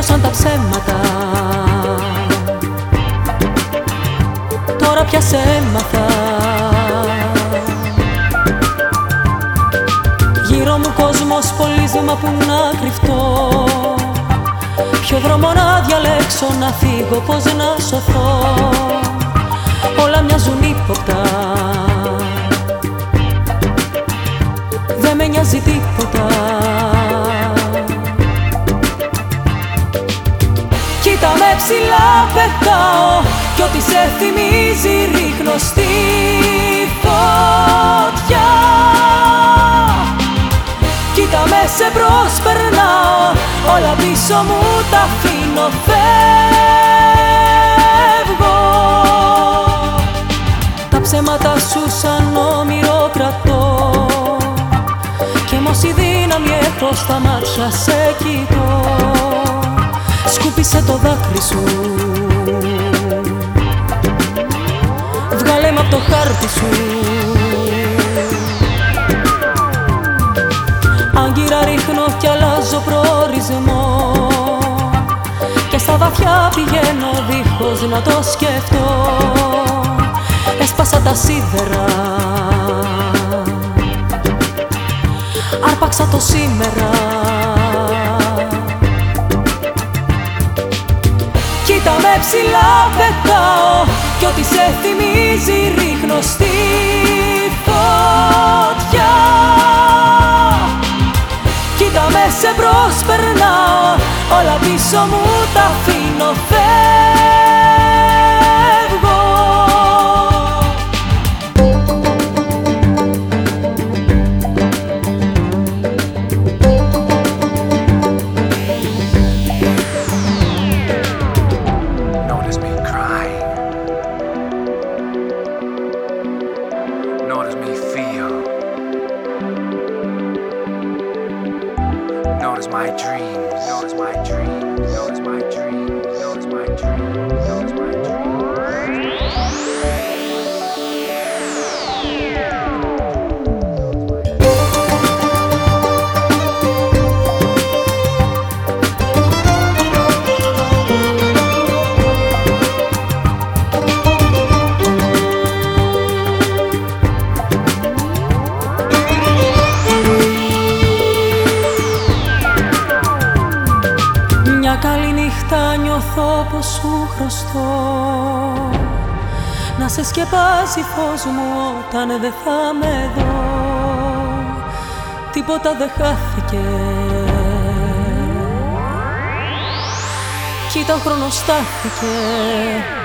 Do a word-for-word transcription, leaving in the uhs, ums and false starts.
Τέλειωσαν τα ψέματα, τώρα πια σε έμαθα. Γύρω μου κόσμος πολύσμα, που να κρυφτώ, ποιο δρόμο να διαλέξω, να φύγω, πώς να σωθώ. Όλα μοιάζουν ύποπτα, δεν με νοιάζει τίποτα. Κοίτα με ψηλά πετάω, κι ό,τι σε θυμίζει ρίχνω στη φωτιά. Κοίτα με σε προσπερνάω, όλα πίσω μου τα αφήνω, φεύγω. Τα ψέματα σου σαν όμηρο κρατώ, κι όμως η δύναμη έχω στα μάτια, σε κοιτώ. Σκούπισε το δάκρυ σου, βγάλε μ' απ' το χάρτη σου. Άγκυρα ρίχνω κι αλλάζω προορισμό, και στα βαθιά πηγαίνω δίχως να το σκεφτώ. Έσπασα τα σίδερα, άρπαξα το σήμερα. Κοίτα με ψηλά πετάω, κι ό,τι σε θυμίζει ρίχνω στη φωτιά. Κοίτα με σε προσπερνάω, όλα πίσω μου τα αφήνω, φεύγω. Notice my dreams, notice my dreams, notice my dreams, notice my dreams, notice my Καληνύχτα νιώθω πως σου χρωστώ, να σε σκεπάσει φως μου όταν δεν θα με δω. Τίποτα δεν χάθηκε, κοίτα ο χρόνος στάθηκε.